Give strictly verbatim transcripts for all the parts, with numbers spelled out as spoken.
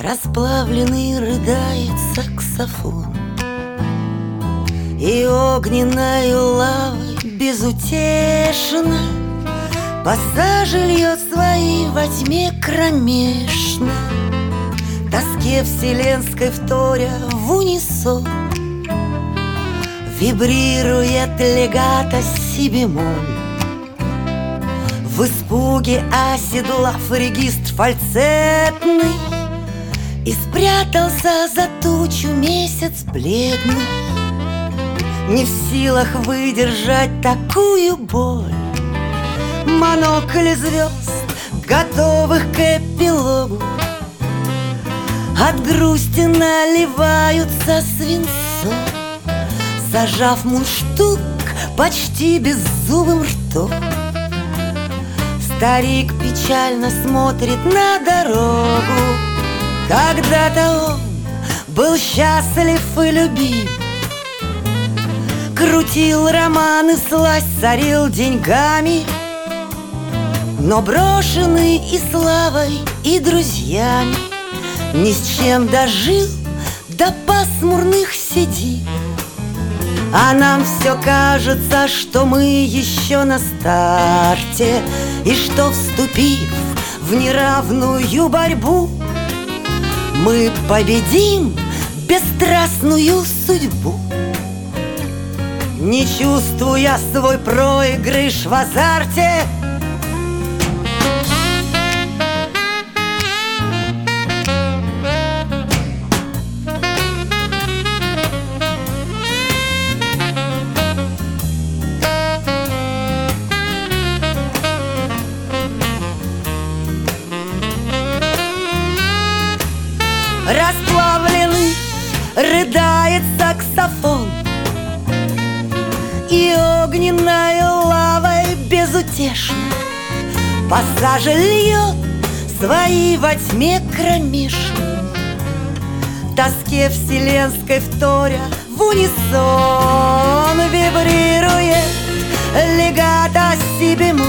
Расплавленный рыдает саксофон, и огненною лавой безутешно пассажи льет свои во тьме кромешно, тоске вселенской вторя в унисон. Вибрирует легато си бемоль, в испуге оседлав регистр фальцетный, и спрятался за тучу месяц бледный, не в силах выдержать такую боль. Монокль звезд, готовых к эпилогу, от грусти наливаются свинцом, зажав мундштук почти беззубым ртом. Старик печально смотрит на дорогу. Когда-то он был счастлив и любим, крутил романы, сласть царил деньгами, но брошенный и славой, и друзьями ни с чем дожил, до пасмурных сидит. А нам все кажется, что мы еще на старте, и что, вступив в неравную борьбу, мы победим бесстрастную судьбу. Не чувствуя свой проигрыш в азарте, расплавленный рыдает саксофон, и огненной лавой безутешно пассажи льет свои во тьме кромешно, тоске вселенской вторя в унисон. Вибрирует легато си бемоль,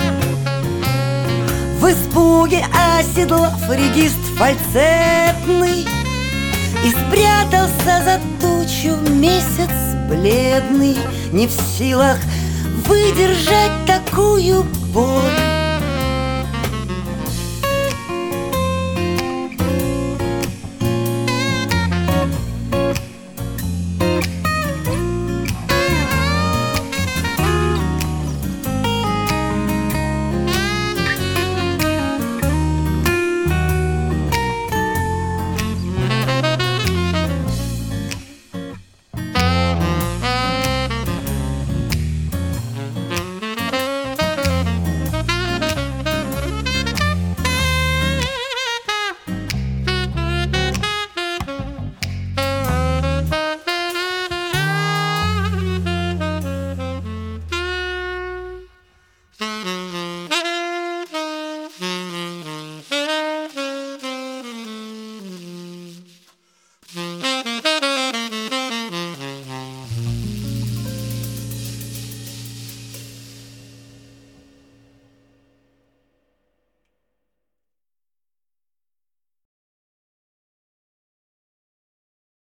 в испуге оседлав регистр фальцетный, и спрятался за тучу месяц бледный, не в силах выдержать такую боль.